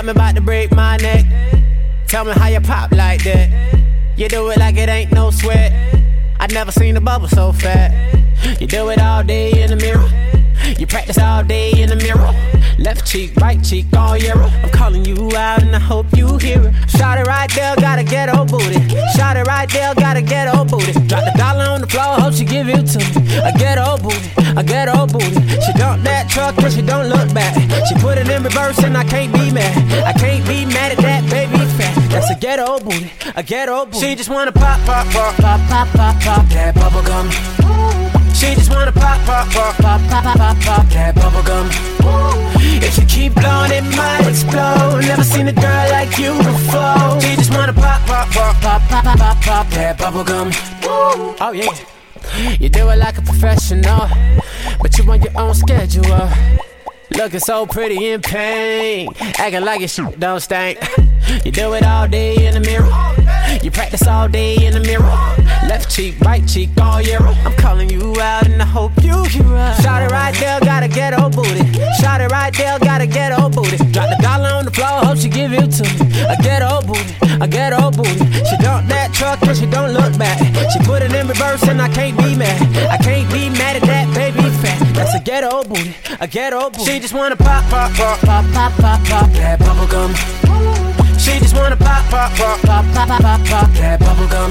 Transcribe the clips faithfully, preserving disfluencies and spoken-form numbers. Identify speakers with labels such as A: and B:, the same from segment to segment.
A: got me about to break my neck. Tell me how you pop like that. You do it like it ain't no sweat. I never seen a bubble so fat. You do it all day in the mirror. You practice all day in the mirror. Left cheek, right cheek, all year. I'm calling you out and I hope you hear it. Shot it right there, got a ghetto booty. Shot it right there, got a ghetto booty. Drop the dollar on the floor, hope she give it to me. A ghetto booty, a ghetto booty. She dump that truck and she don't look back. She put it in reverse and I can't be mad. I can't be mad at that baby fat. That's a ghetto booty, a ghetto booty. She just wanna pop, pop, pop, pop, pop, pop, pop that bubble gum. She just wanna pop, pop, pop, pop, pop, pop, pop, pop that bubble gum. If you keep blowing, it might explode. Never seen a girl like you before. She just wanna pop, pop, pop, pop, pop, pop, pop, pop that bubble gum. Oh yeah, you do it like a professional, but you on your own schedule. Looking so pretty in pain, acting like your shit don't stink. You do it all day in the mirror. You practice all day in the mirror. Left cheek, right cheek, all year. I'm calling you out and I hope you hear us. Shot it right there, got a ghetto booty. Shot it right there, got a ghetto booty. Drop the dollar on the floor, hope she give it to me. A ghetto booty, a ghetto booty. She dump that truck and she don't look back. She put it in reverse and I can't be mad. I can't be mad at that baby fat. That's a ghetto booty, a ghetto booty. She just wanna pop, pop, pop, pop, pop, pop, pop that bubble gum. She just wanna pop, pop, pop, pop, pop, pop, pop, pop that bubble gum.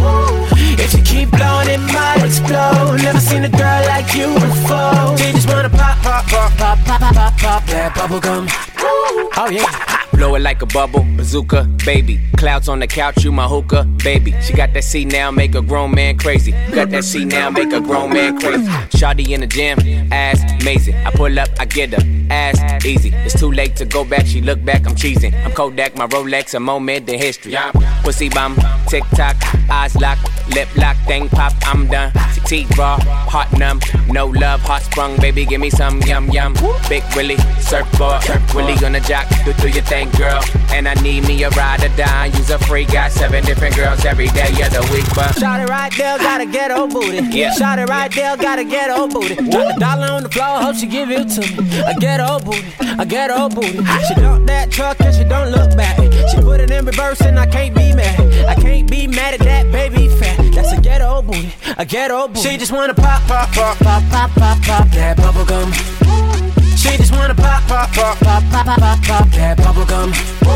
A: If you keep blowing, it might explode. Never seen a girl like you before. She just wanna pop, pop, pop, pop, pop, pop, pop, pop that bubble gum. Oh yeah.
B: Blow it like a bubble, bazooka, baby. Clouds on the couch, you my hookah, baby. She got that C now, make a grown man crazy. Got that C now, make a grown man crazy. Shawty in the gym, ass amazing. I pull up, I get her, ass easy. It's too late to go back, she look back, I'm cheesing. I'm Kodak, my Rolex, a moment in history. Pussy bomb, tick tock, eyes lock, lip lock, thing pop, I'm done. Teeth raw, heart numb, no love, heart sprung, baby, give me some yum yum. Big Willie, surfboard, Willie gonna jock, do, do your thing, girl. And I need me a ride or die, use a free, got seven different girls every day of the week, but
A: shot it right there, got a ghetto booty.
B: Yeah.
A: Shot it right there, got a ghetto booty. Drop the dollar on the floor, hope she give it to me. A ghetto booty, a ghetto booty. She dump that truck and she don't look back. She put it in reverse and I can't be mad. I can't be mad at that baby fat. That's a ghetto booty, a ghetto booty. She just wanna pop, pop, pop, pop, pop, pop, pop that bubble gum. She just wanna pop, pop, pop, pop, pop, pop, pop, pop that bubble gum.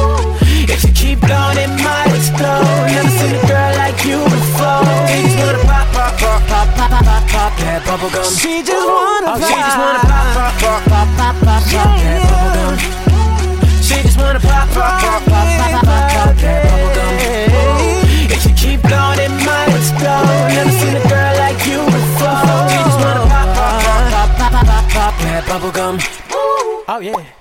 A: If you keep blowing, it might explode. Never seen a girl like you before. She just wanna pop, pop, pop, pop, pop, pop, pop, pop that bubble gum. She just wanna pop, she just wanna pop, pop, pop, pop, pop, pop, pop that bubble gum. She just wanna pop, pop, pop, pop, pop, pop, pop that bubble gum. If you keep blowing, it might explode. Never seen a girl like you before. She just wanna pop, pop, pop, pop, pop, pop, pop that bubble gum. Oh yeah.